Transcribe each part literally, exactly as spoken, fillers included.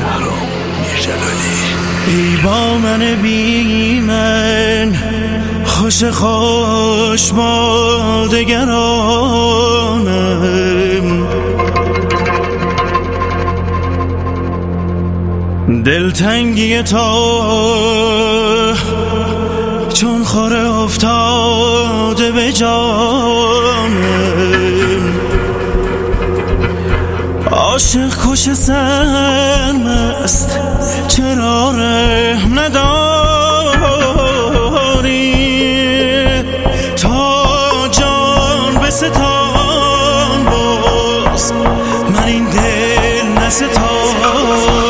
شهرام میرجلالی. ای با من بی من خوش خوش با دگرانم، دلتنگی تو چون خوره افتاده به جانم، عاشق کش سرمست چرا رحم نداری، تا جان بستان باز من این دل نستانم.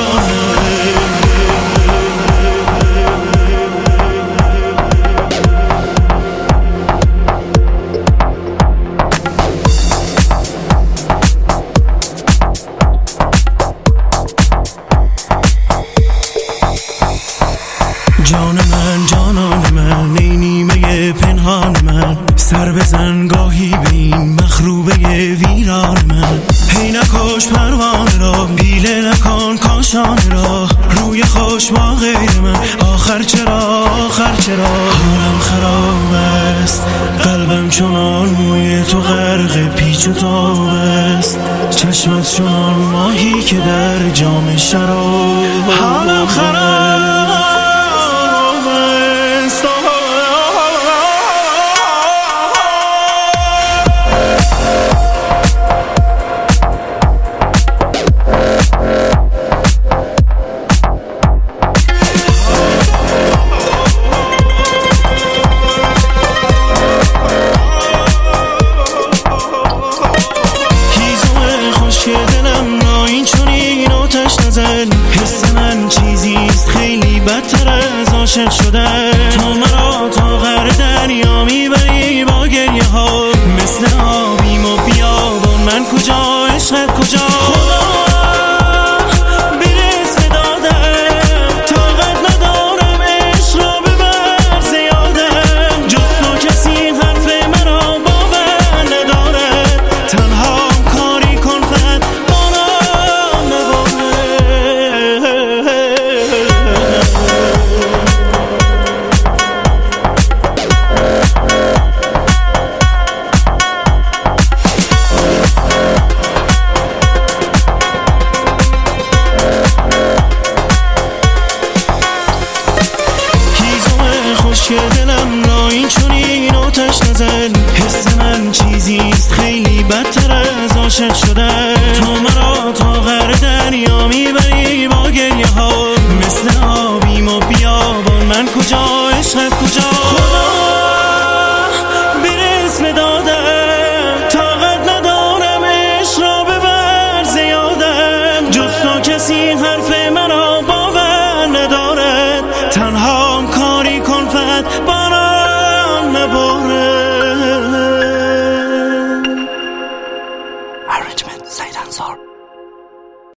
جان من جانان من ای نیمه پنهان من، سر بزن گاهی به این مخروبه ویران من. هی نکش پروانه را پیله نکن کاشانه را، روی خوش با غیر من آخر چرا آخر چرا. حالم خراب است قلبم چنان موی تو غرق پیچ و تاب است، چشمت چنان ماهی که در جام شراب. حالم خراب حس من چیزیست خیلی بدتر از عاشق شدن، تو مرا تا غر دریا میبری با گریه ها، مثل آبیم و بیابان من کجا عشقت کجا. خدا برس دادم طاقت ندارم عشق را ببر زیادم، جز تو کسی حرف مرا باور ندارد، تنها کاری کن فقط بارم که دلم را این چونین آتش نزن. حس من چیزیست خیلی بدتر از عاشق شدن، تو مرا تا غر دریا میبری با گریه ها، مثل آبیم و بیابان من کجا عشقت کجا. خدا برس دادم طاقت ندارم عشق را ببر زیادم، جز تو کسی حرف مرا باور ندارد، تنها کاری کن فقط